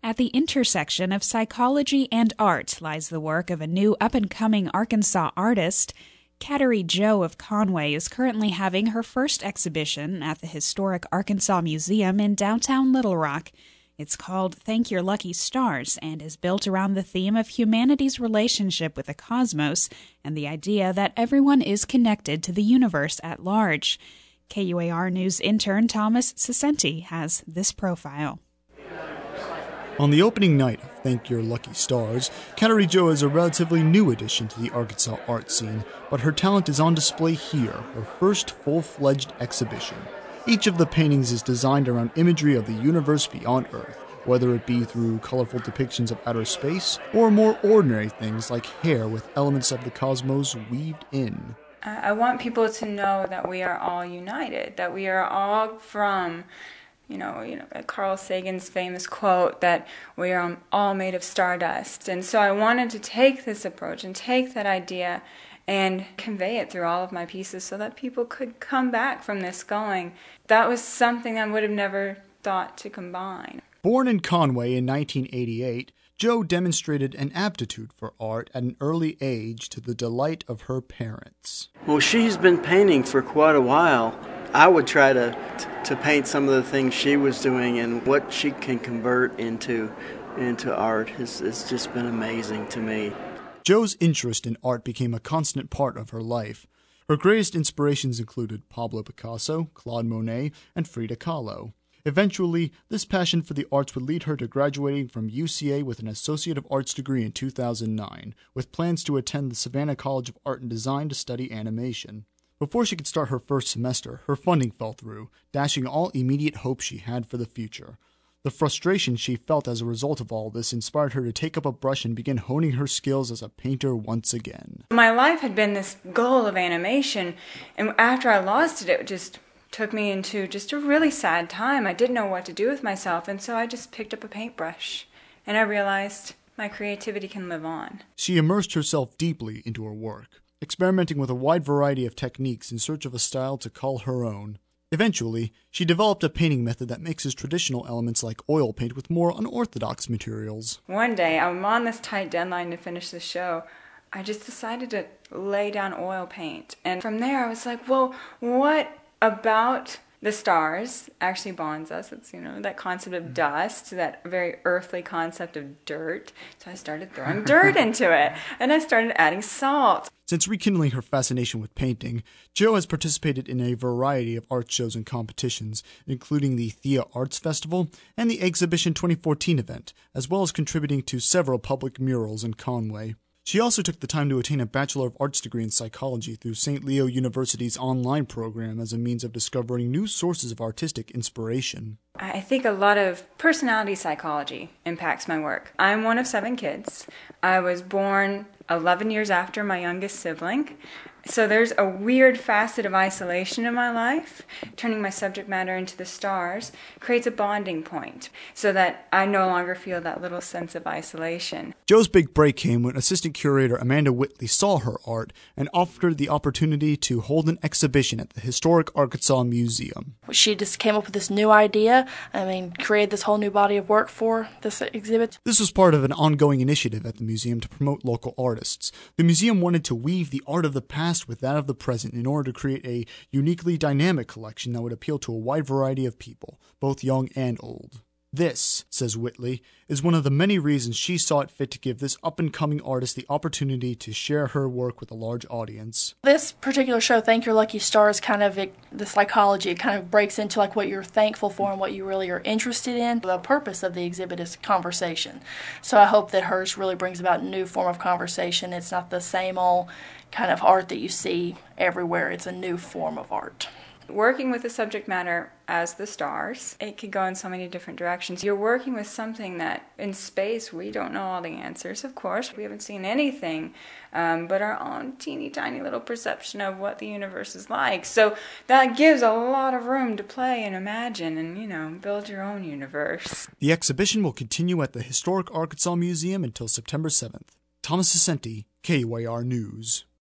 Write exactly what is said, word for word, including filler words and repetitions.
At the intersection of psychology and art lies the work of a new up-and-coming Arkansas artist. Kateri Joe of Conway is currently having her first exhibition at the historic Arkansas Museum in downtown Little Rock. It's called Thank Your Lucky Stars and is built around the theme of humanity's relationship with the cosmos and the idea that everyone is connected to the universe at large. K U A R News intern Thomas Cicenti has this profile. On the opening night of Thank Your Lucky Stars, Kateri Joe is a relatively new addition to the Arkansas art scene, but her talent is on display here, her first full-fledged exhibition. Each of the paintings is designed around imagery of the universe beyond Earth, whether it be through colorful depictions of outer space or more ordinary things like hair with elements of the cosmos weaved in. I want people to know that we are all united, that we are all from, you know, you know, Carl Sagan's famous quote that we are all made of stardust. And so I wanted to take this approach and take that idea and convey it through all of my pieces so that people could come back from this going, that was something I would have never thought to combine. Born in Conway in nineteen eighty-eight, Joe demonstrated an aptitude for art at an early age to the delight of her parents. Well, she's been painting for quite a while. I would try to to paint some of the things she was doing, and what she can convert into into art has, has just been amazing to me. Joe's interest in art became a constant part of her life. Her greatest inspirations included Pablo Picasso, Claude Monet, and Frida Kahlo. Eventually, this passion for the arts would lead her to graduating from U C A with an Associate of Arts degree in two thousand nine, with plans to attend the Savannah College of Art and Design to study animation. Before she could start her first semester, her funding fell through, dashing all immediate hope she had for the future. The frustration she felt as a result of all this inspired her to take up a brush and begin honing her skills as a painter once again. My life had been this goal of animation, and after I lost it, it just took me into just a really sad time. I didn't know what to do with myself, and so I just picked up a paintbrush, and I realized my creativity can live on. She immersed herself deeply into her work, experimenting with a wide variety of techniques in search of a style to call her own. Eventually, she developed a painting method that mixes traditional elements like oil paint with more unorthodox materials. One day, I'm on this tight deadline to finish the show. I just decided to lay down oil paint. And from there, I was like, well, what about the stars actually bonds us? It's, you know, that concept of dust, that very earthly concept of dirt. So I started throwing dirt into it, and I started adding salt. Since rekindling her fascination with painting, Joe has participated in a variety of art shows and competitions, including the Thea Arts Festival and the Exhibition twenty fourteen event, as well as contributing to several public murals in Conway. She also took the time to attain a Bachelor of Arts degree in psychology through Saint Leo University's online program as a means of discovering new sources of artistic inspiration. I think a lot of personality psychology impacts my work. I'm one of seven kids. I was born eleven years after my youngest sibling. So there's a weird facet of isolation in my life. Turning my subject matter into the stars creates a bonding point so that I no longer feel that little sense of isolation. Joe's big break came when assistant curator Amanda Whitley saw her art and offered her the opportunity to hold an exhibition at the historic Arkansas Museum. She just came up with this new idea, I mean, created this whole new body of work for this exhibit. This was part of an ongoing initiative at the museum to promote local artists. The museum wanted to weave the art of the past with that of the present in order to create a uniquely dynamic collection that would appeal to a wide variety of people, both young and old. This, says Whitley, is one of the many reasons she saw it fit to give this up-and-coming artist the opportunity to share her work with a large audience. This particular show, Thank Your Lucky Stars, kind of it, the psychology, it kind of breaks into like what you're thankful for and what you really are interested in. The purpose of the exhibit is conversation. So I hope that hers really brings about a new form of conversation. It's not the same old kind of art that you see everywhere. It's a new form of art. Working with the subject matter as the stars, it could go in so many different directions. You're working with something that in space we don't know all the answers, of course. We haven't seen anything um, but our own teeny tiny little perception of what the universe is like. So that gives a lot of room to play and imagine and, you know, build your own universe. The exhibition will continue at the Historic Arkansas Museum until September seventh. Thomas Cicenti, K U A R News.